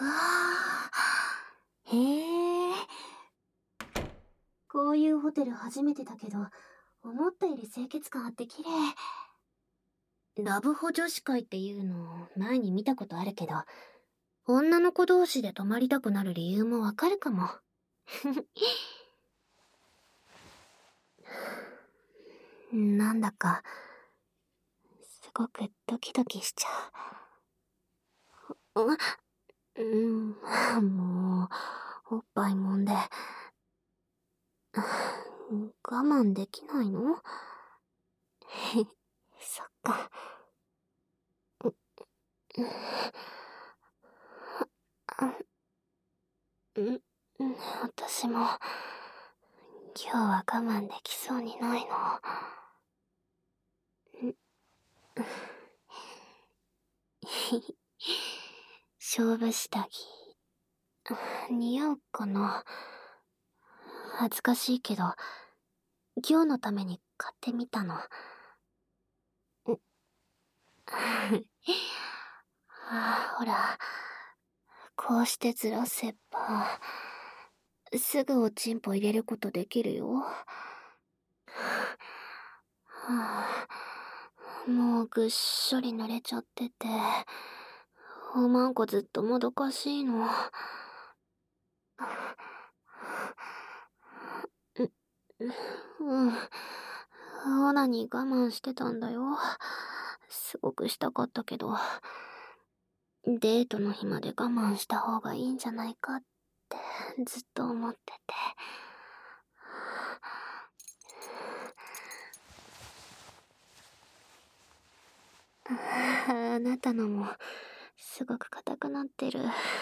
へえ。こういうホテル初めてだけど、思ったより清潔感あって綺麗。ラブホ女子会っていうの前に見たことあるけど、女の子同士で泊まりたくなる理由もわかるかも。なんだか、すごくドキドキしちゃう。もう、おっぱい揉んで、我慢できないの？そっか。私も、今日は我慢できそうにないの。勝負下着、似合うかな？恥ずかしいけど、今日のために買ってみたの。ほら、こうしてずらせば、すぐおちんぽ入れることできるよ。もうぐっしょり濡れちゃってて、おまんこずっともどかしいの。オナに我慢してたんだよ。すごくしたかったけど、デートの日まで我慢した方がいいんじゃないかってずっと思ってて。あなたのもすごく硬くなってる。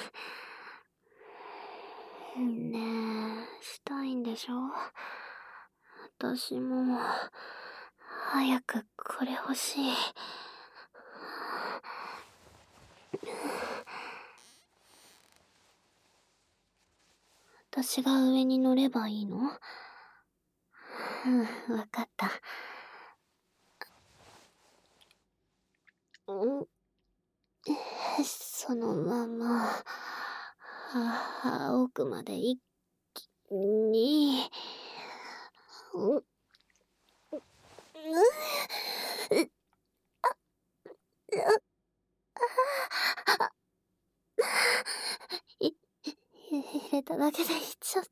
ねえ、したいんでしょ？私も早くこれ欲しい。私が上に乗ればいいの？わかった。そのまま、奥まで一気に、入れただけでいっちゃった。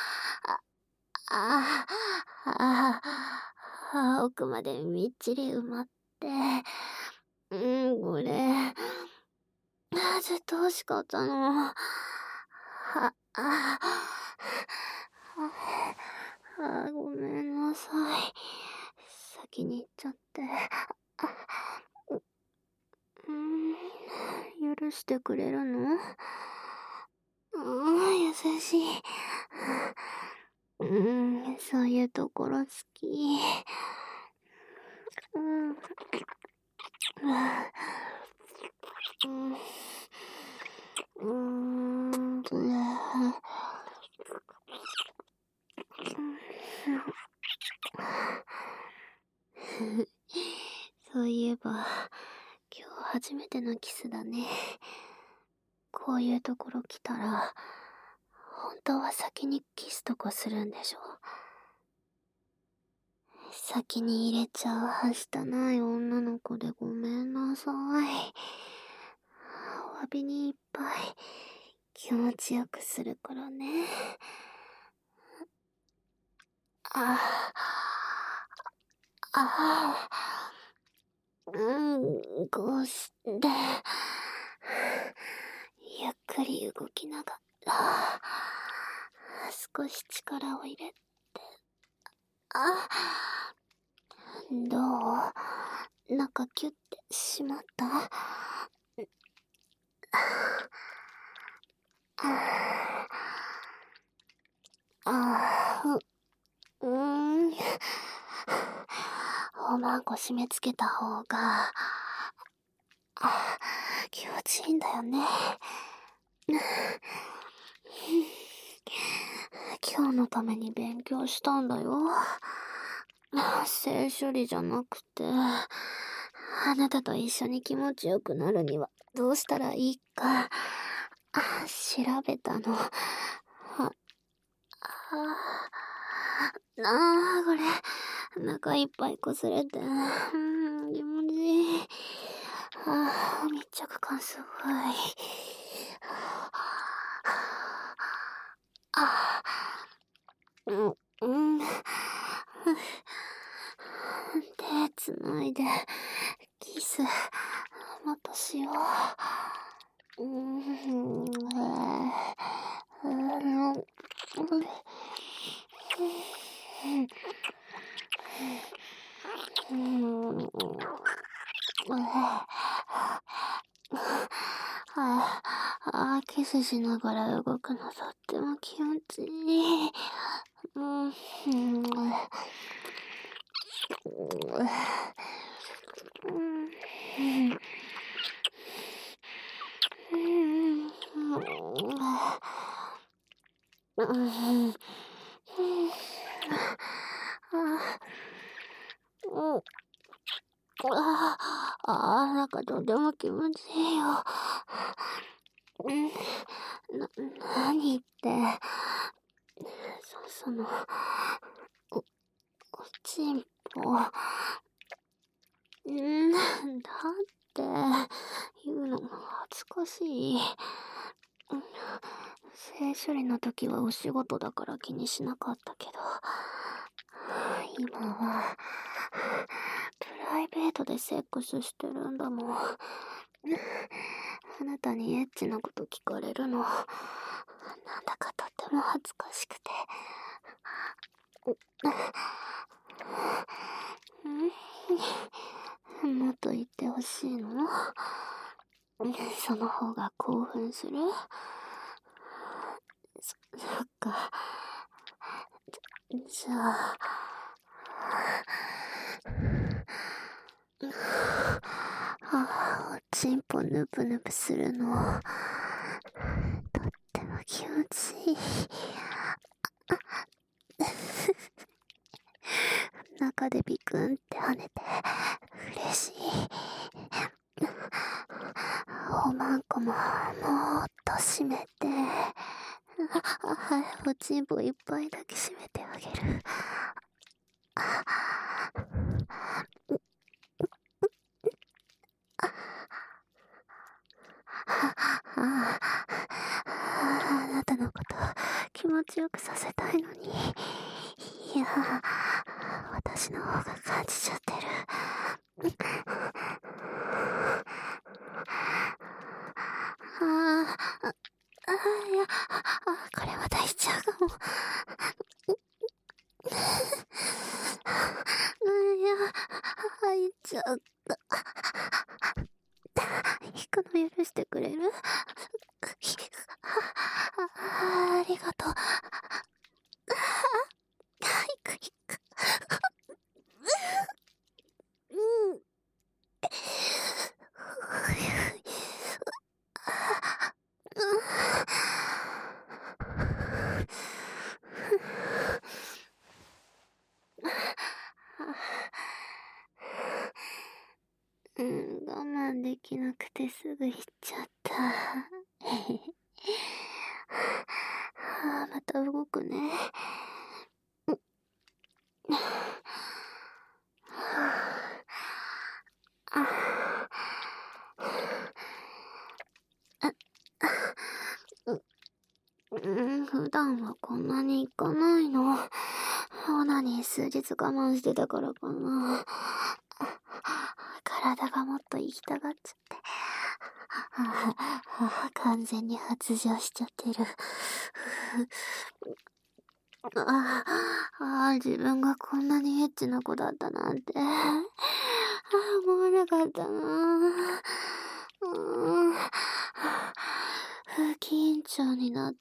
奥までみっちり埋まって。これ、ずっと欲しかったの。ごめんなさい。先に行っちゃって。許してくれるの？優しい。そういうところ好き。そういえば、今日初めてのキスだね。こういうところ来たら、本当は先にキスとかするんでしょ？先に入れちゃうはしたない女の子でごめんなさい。お詫びにいっぱい気持ちよくするからね。こうして、ゆっくり動きながら、少し力を入れて、どう？中キュッてしまった？おまんこ締め付けた方が、気持ちいいんだよね。今日のために勉強したんだよ。性処理じゃなくて、あなたと一緒に気持ちよくなるにはどうしたらいいか。 調べたの。これ、中いっぱい擦れて、気持ちいい。密着感すごい。手つないで、キス、もっとしよう。キスしながら動くのとっても気持ちいい。なんかとても気持ちいいよ。何って、その、おちんぽ。だって言うのも恥ずかしい。性処理の時はお仕事だから気にしなかったけど、今はプライベートでセックスしてるんだもん。あなたにエッチなこと聞かれるの、なんだかとっても恥ずかしくて。もっと言ってほしいの？その方が興奮する？そっか。じゃあ、おちんぽぬぷぬぷするの、とっても気持ちいい。中でビクンって跳ねて嬉しい。おまんこももっと締めて、おちんぽいっぱい抱きしめてあげる。あなたのこと気持ちよくさせたいのに、いや、私の方が感じちゃってる。いや、これは大事ちゃうかも。いや、入っちゃった。引くの許してくれる？ありがとう。引く。我慢できなくてすぐ行っちゃった。また動くね。普段はこんなに行かないの。オナニー数日我慢してたからかな。体がもっと行きたがっちゃって。完全に発情しちゃってる。自分がこんなにエッチな子だったなんて。思わなかったな。不緊張になって。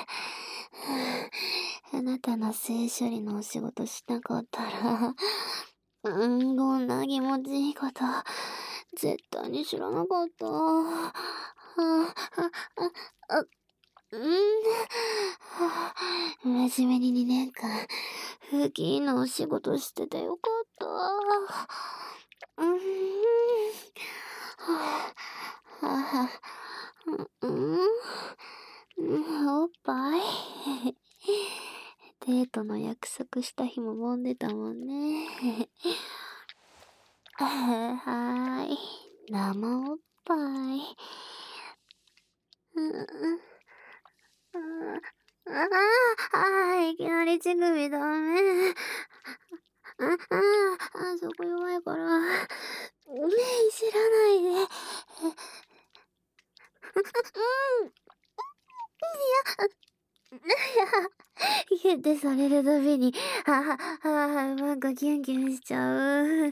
あなたの性処理のお仕事しなかったら、こんな気持ちいいこと、絶対に知らなかった。真面目に2年間、風紀委員のお仕事しててよかった。 おっぱいデートの約束した日も揉んでたもんね。はーい。生おっぱい。いきなり乳首ダメ。そこ弱いから。いじらないで。ギュッてされるたびに、なんかキュンキュンしちゃう。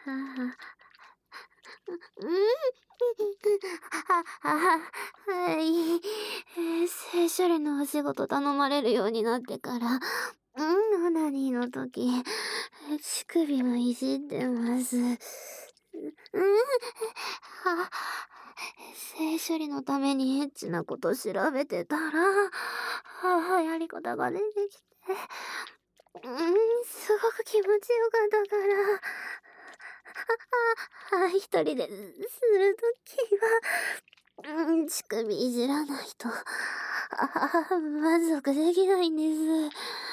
はい。性処理のお仕事頼まれるようになってから、オナニーの時、乳首もいじってます。性処理のためにエッチなこと調べてたら、やり方が出てきて、すごく気持ちよかったから、一人でするときは、乳首いじらないと、満足できないんです。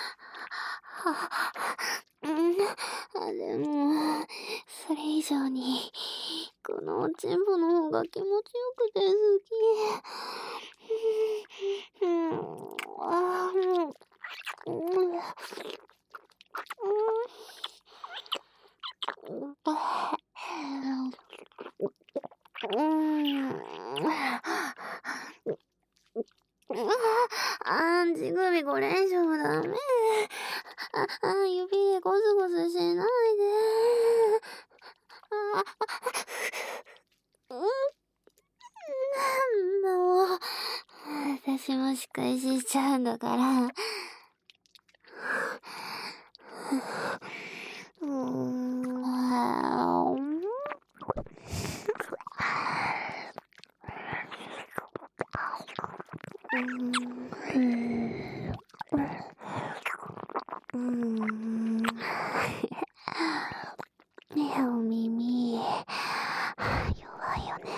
でも、それ以上に、このおちんぽの方が気持ちよくて好乳首これ以上ダメ。指でゴスゴスしないで。もう、私も仕返ししちゃうんだから。お耳、弱いよね。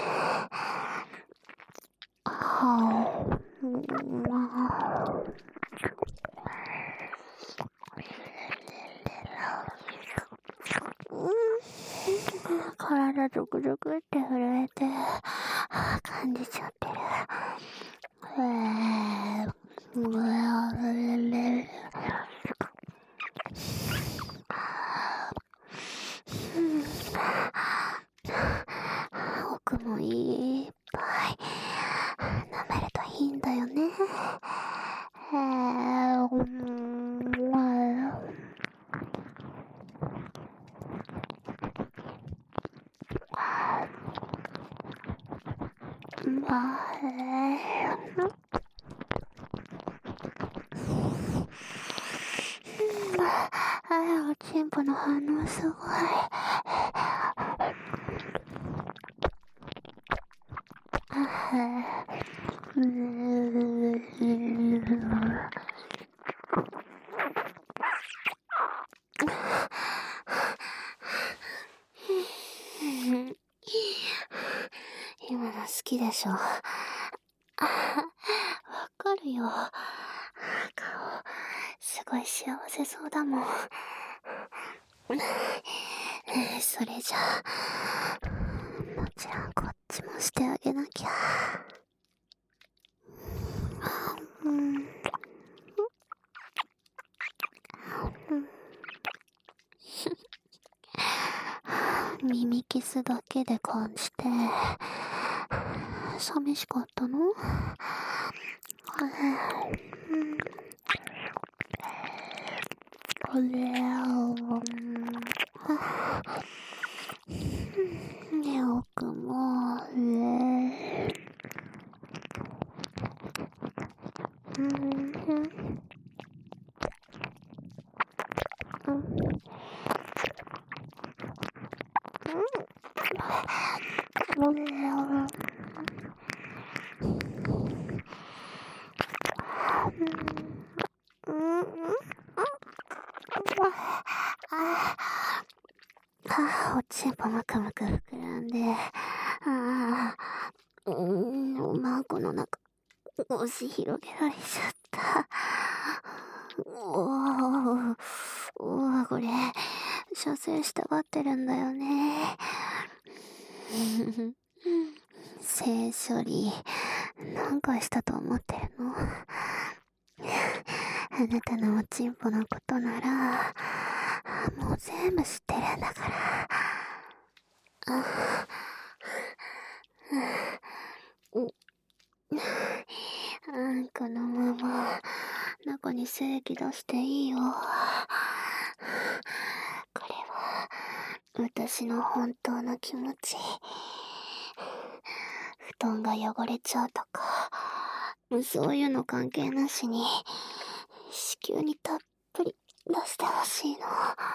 体ゾクゾクって震えて、感じちゃってる。奥もいっぱい舐めるといいんだよね。おちんぽの反応すごい。今の好きでしょ。わかるよ。顔、すごい幸せそうだもん。それじゃあ、もちろんこっちもしてあげなきゃ。耳キスだけで感じて寂しかったの？奥もおちんぽむくむく膨らんで、おまこ押し広げられちゃった。これ、射精したがってるんだよね。性処理、何回したと思ってるの？あなたのおちんぽのことなら、もう全部知ってるんだから。このまま中に精液出していいよ。これは私の本当の気持ち。布団が汚れちゃうとか、そういうの関係なしに子宮にたっぷり出してほしいの。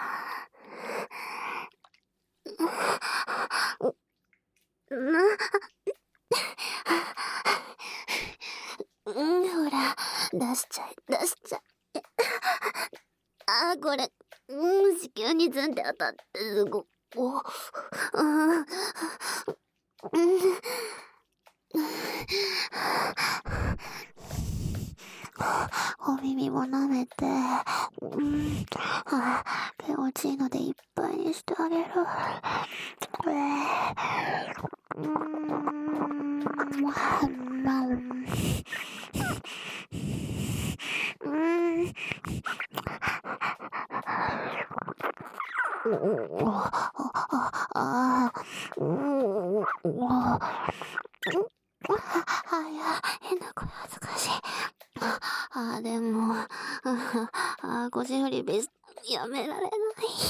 ほら、出しちゃえ。これ、子宮にズンって当たってすご、お耳も舐めて、気持ちいいのでいっぱいにしてあげる。変な声恥ずかしい。でも、腰振りベースやめられない。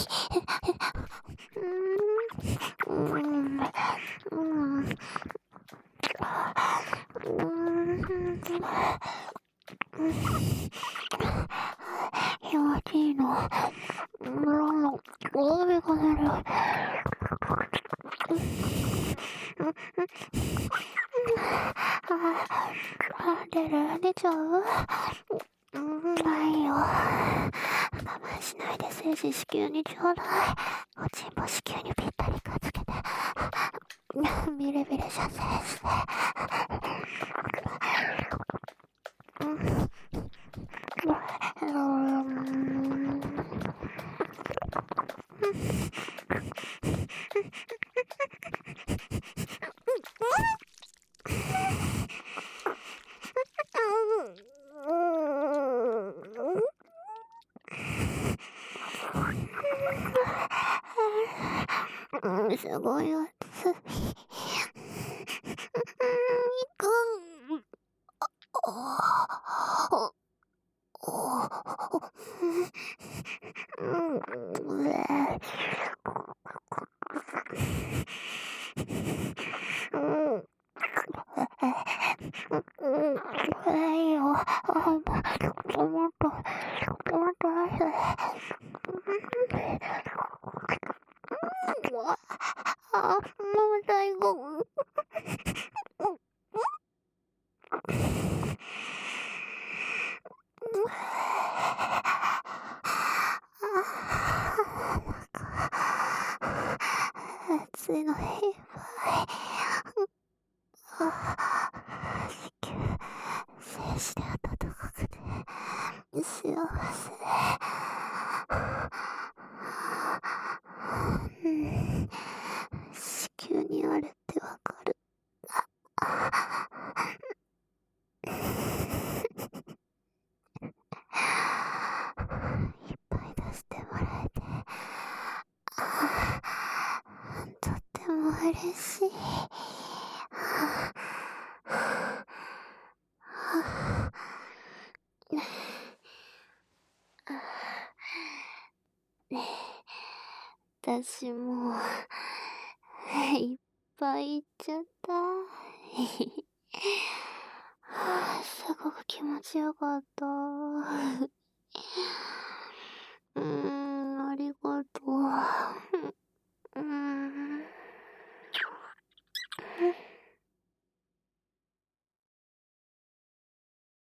気持ちいいの。大目が出る。出ちゃう？ないよ。我慢しないで精子子宮にちょうだい。おちんぽ子宮にぴったりくっつけて。ビリビリ射精して。すごい暑い。いいよ。もっともう最後。暑いのいっぱい。子宮、精子で暖かくて幸せ。子宮にあるってわかる。いっぱい出してもらえて、とっても嬉しい。私もいっぱいいっちゃった。すごく気持ちよかった。